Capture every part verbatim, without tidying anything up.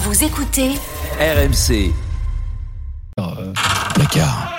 Vous écoutez R M C. Euh, placard.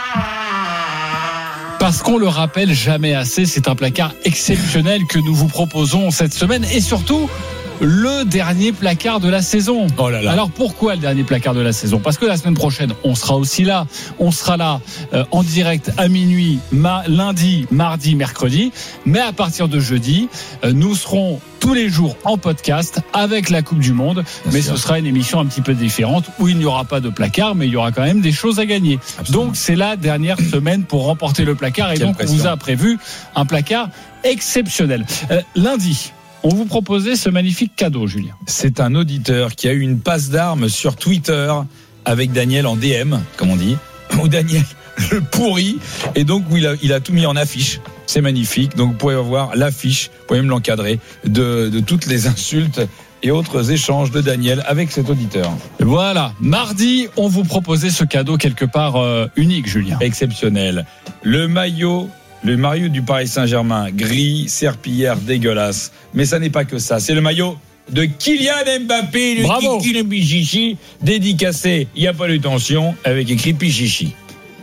Parce qu'on le rappelle jamais assez, c'est un placard exceptionnel que nous vous proposons cette semaine et surtout le dernier placard de la saison. Oh là là. Alors pourquoi le dernier placard de la saison ? Parce que la semaine prochaine, on sera aussi là. On sera là euh, en direct à minuit, ma- lundi, mardi, mercredi. Mais à partir de jeudi, euh, nous serons tous les jours en podcast avec la Coupe du Monde. Bien mais sûr. Ce sera une émission un petit peu différente où il n'y aura pas de placard, mais il y aura quand même des choses à gagner. Absolument. Donc c'est la dernière semaine pour remporter le placard. Et Quelle donc pression. On vous a prévu un placard exceptionnel. Euh, lundi, on vous proposait ce magnifique cadeau, Julien. C'est un auditeur qui a eu une passe d'armes sur Twitter avec Daniel en D M, comme on dit, ou Daniel le pourri, et donc où il a, il a tout mis en affiche. C'est magnifique, donc vous pouvez voir l'affiche, vous pouvez même l'encadrer de, de toutes les insultes et autres échanges de Daniel avec cet auditeur. Voilà, mardi, on vous proposait ce cadeau quelque part euh, unique, Julien. Exceptionnel. Le maillot Le maillot du Paris Saint-Germain, gris, serpillière, dégueulasse. Mais ça n'est pas que ça. C'est le maillot de Kylian Mbappé, le Bravo. Kiki le Pichichi, dédicacé, il n'y a pas de tension, avec écrit Pichichi.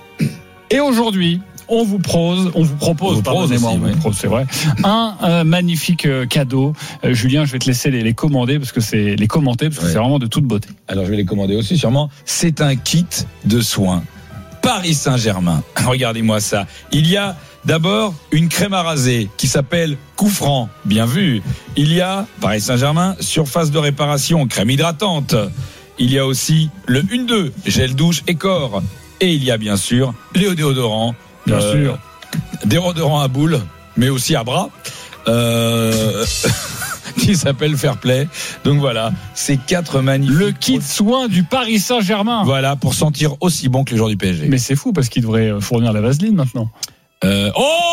Et aujourd'hui, on vous propose, on vous propose, vous pardonnez-moi, aussi, on vous ouais. propose, c'est vrai, un euh, magnifique euh, cadeau. Euh, Julien, je vais te laisser les, les commander parce que c'est les commenter parce que ouais. c'est vraiment de toute beauté. Alors je vais les commander aussi, sûrement. C'est un kit de soins Paris Saint-Germain. Regardez-moi ça. Il y a d'abord une crème à raser qui s'appelle Coup Franc, bien vu. Il y a Paris Saint-Germain, surface de réparation, crème hydratante. Il y a aussi le un deux, gel douche et corps. Et il y a bien sûr les déodorants, bien euh, sûr, déodorants à boules, mais aussi à bras, euh, qui s'appelle Fair Play. Donc voilà, ces quatre magnifiques. Le kit soin du Paris Saint-Germain. Voilà, pour sentir aussi bon que les joueurs du P S G. Mais c'est fou parce qu'il devrait fournir la vaseline maintenant. Euh,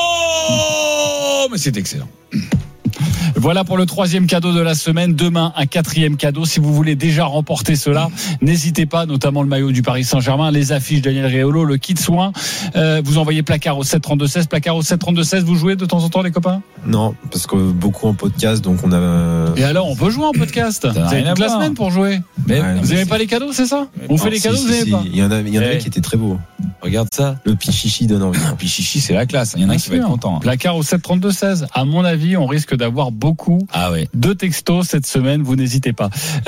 oh, mais c'est excellent. Voilà pour le troisième cadeau de la semaine. Demain, un quatrième cadeau. Si vous voulez déjà remporter cela, n'hésitez pas, notamment le maillot du Paris Saint-Germain, les affiches Daniel Riolo, le kit soin. Euh, vous envoyez placard au sept trente-deux seize. Placard au sept trente-deux seize. Vous jouez de temps en temps, les copains ? Non, parce que beaucoup en podcast, donc on a. Et alors, on peut jouer en podcast. Vous avez toute la semaine pour jouer. Mais ouais, vous n'aimez pas les cadeaux, c'est ça ? On non, fait les si, cadeaux, si, vous n'aimez si. pas ? Il y en a, il y en a hey. un qui était très beau. Regarde ça. Le Pichichi donne envie. Le Pichichi, c'est la classe. Il y en a un qui va être content. Placard au sept trente-deux seize. À mon avis, on risque d'avoir beaucoup ah ouais. de textos cette semaine. Vous n'hésitez pas.